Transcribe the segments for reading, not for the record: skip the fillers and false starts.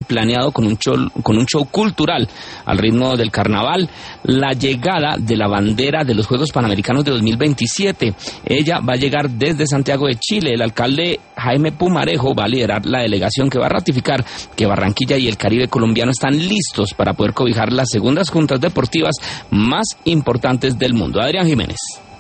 planeado con un show cultural al ritmo del carnaval, la llegada de la bandera de los Juegos Panamericanos de 2027. Ella va a llegar desde Santiago de Chile. El alcalde Jaime Pumarejo va a liderar la delegación que va a ratificar que Barranquilla y el Caribe colombiano están listos para poder cobijar las segundas juntas deportivas más importantes del mundo. Adrián Jiménez.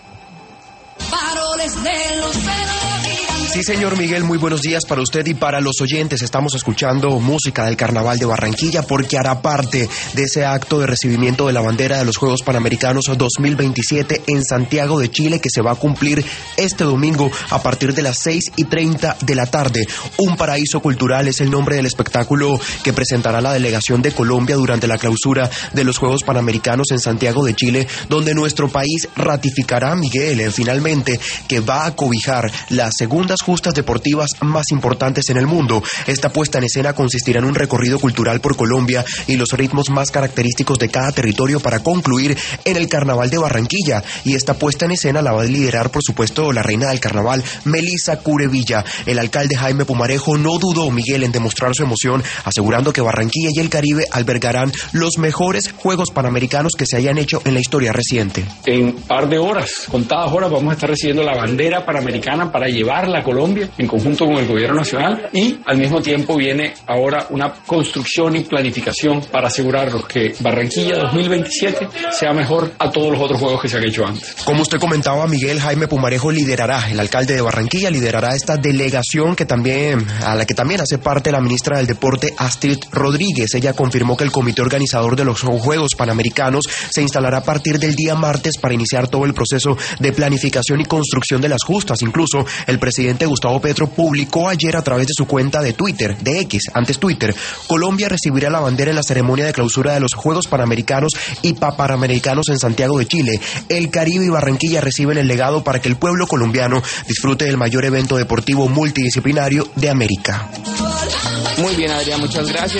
Sí, señor Miguel, muy buenos días para usted y para los oyentes. Estamos escuchando música del Carnaval de Barranquilla porque hará parte de ese acto de recibimiento de la bandera de los Juegos Panamericanos 2027 en Santiago de Chile, que se va a cumplir este domingo a partir de las 6:30 de la tarde. Un paraíso cultural es el nombre del espectáculo que presentará la delegación de Colombia durante la clausura de los Juegos Panamericanos en Santiago de Chile, donde nuestro país ratificará, Miguel, finalmente, que va a cobijar las segundas justas deportivas más importantes en el mundo. Esta puesta en escena consistirá en un recorrido cultural por Colombia y los ritmos más característicos de cada territorio para concluir en el Carnaval de Barranquilla. Y esta puesta en escena la va a liderar, por supuesto, la reina del carnaval, Melissa Curevilla. El alcalde Jaime Pumarejo no dudó, Miguel, en demostrar su emoción, asegurando que Barranquilla y el Caribe albergarán los mejores Juegos Panamericanos que se hayan hecho en la historia reciente. En par de horas, contadas horas, vamos a estar recibiendo la bandera panamericana para llevarla a Colombia en conjunto con el gobierno nacional, y al mismo tiempo viene ahora una construcción y planificación para asegurarnos que Barranquilla 2027 sea mejor a todos los otros juegos que se han hecho antes. Como usted comentaba, Miguel, Jaime Pumarejo liderará, el alcalde de Barranquilla liderará esta delegación a la que también hace parte la ministra del Deporte, Astrid Rodríguez. Ella confirmó que el comité organizador de los Juegos Panamericanos se instalará a partir del día martes para iniciar todo el proceso de planificación y construcción de las justas. Incluso el presidente Gustavo Petro publicó ayer a través de su cuenta de Twitter, de X, antes Twitter: Colombia recibirá la bandera en la ceremonia de clausura de los Juegos Panamericanos y Papanamericanos en Santiago de Chile. El Caribe y Barranquilla reciben el legado para que el pueblo colombiano disfrute del mayor evento deportivo multidisciplinario de América. Muy bien, Adrián, muchas gracias.